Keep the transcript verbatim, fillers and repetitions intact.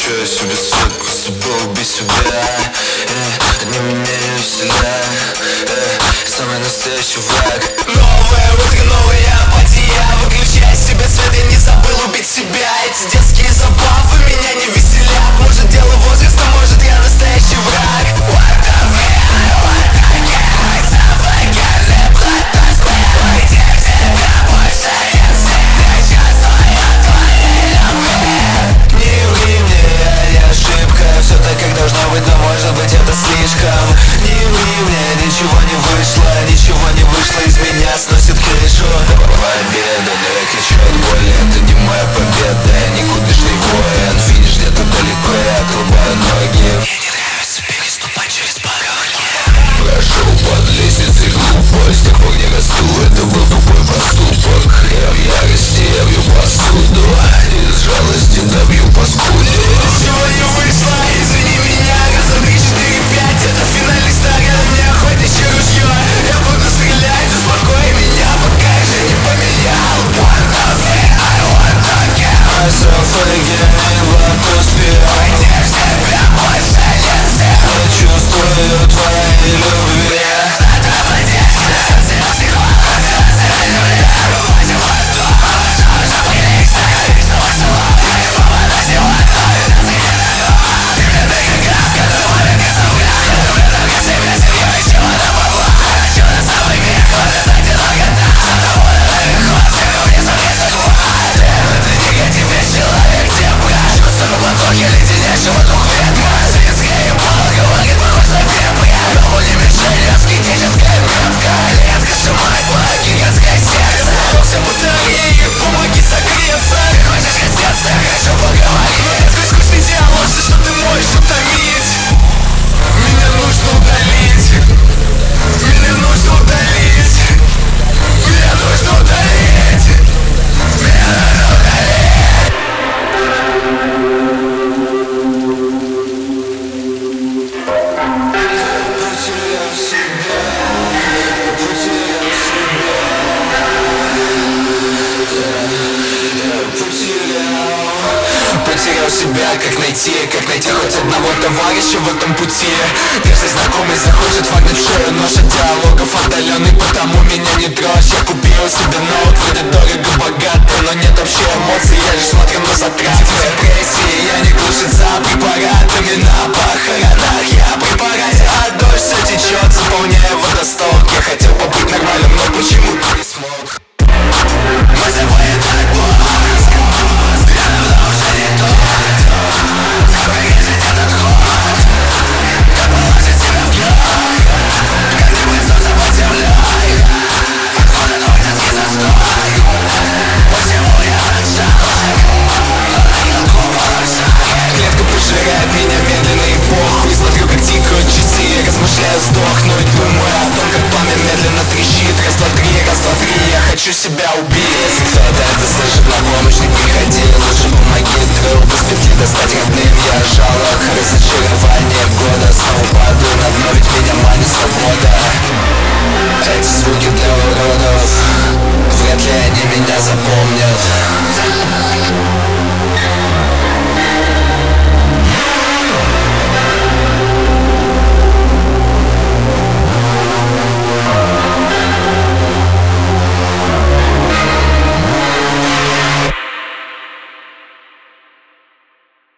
Включаю себе свет, просто убей себя. э, Они меня не веселят. э, Самый настоящий враг. Новое утро, новая апатия. Выключай себе свет, я не забыл убить себя. Эти детские забавы меня не веселят. Может дело возраста, может я настоящий враг. What the hell, what the hell, it's a fucking blood, где тебя больше нет всех, сейчас моя твоя любовь. Не ври мне, я ошибка. Все так, как должно быть, но может быть это слишком. Не ври мне, ничего не вышло, ничего не вышло, из меня сносит крышу. Победа, но я кричу от боли. Это не моя победа, я никудышный воин. Финиш где-то далеко, я отрубаю ноги. Мне не нравится переступать через пороги. Прошел под лестницей глупость, с тех пор не расту, это был тупой поступок. Я в ярости, я бью посуду, из жалости добью паскуду. Ничего не вышло, извини меня. Раз, два, три, четыре, пять, это финальный старт. На мне охотничье ружье. Я буду стрелять, успокой меня, пока я же не поменял. What the hell, what the hell, Myself again, вот успех. где тебя больше нет всех. Я чувствую твоей любви. Помоги согреться. Ты хочешь коснуться, хочу поговорить. Твой скучный диалог, все, что ты можешь утомить. Меня нужно удалить. Меня нужно удалить. Меня нужно удалить. Меня нужно удалить. Потерял себя, потерял себя. Потерял себя, как найти, как найти хоть одного товарища в этом пути. Если знакомый захочет вогнать в шею нож от диалогов отдаленный, потому меня не трожь. Я купил себе ноут, вроде дорого, богато, но нет вообще эмоций, я лишь смотрю на затраты. В депрессии я не кушать за препаратами. На похоронах я при параде, а дождь все течет, заполняя водосток. Я хотел побыть нормальным, но почему-то не смог. Мы забыли так мозг. Я давно уже не тот. Выглядит этот ход. Как положить себя в лёг. Как не высунуться под землей. Откуда твой тоски застой? Почему я отжал шаг? Кто дает глупого шага? Клетка пожирает меня медленно и похуй. Смотрю, как тикают часы, я размышляю сдохнуть. Думаю о том, как пламя медленно трещит. Раз, два, три, раз, два, три, я хочу себя убить. Если кто-то это слышит, на помощь не приходи. Лучше помоги, трыл без петли достать родным. Я жалок, разочарование года. Снова падаю на дно, ведь меня манит свобода. Эти звуки для уродов, вряд ли они меня запомнят.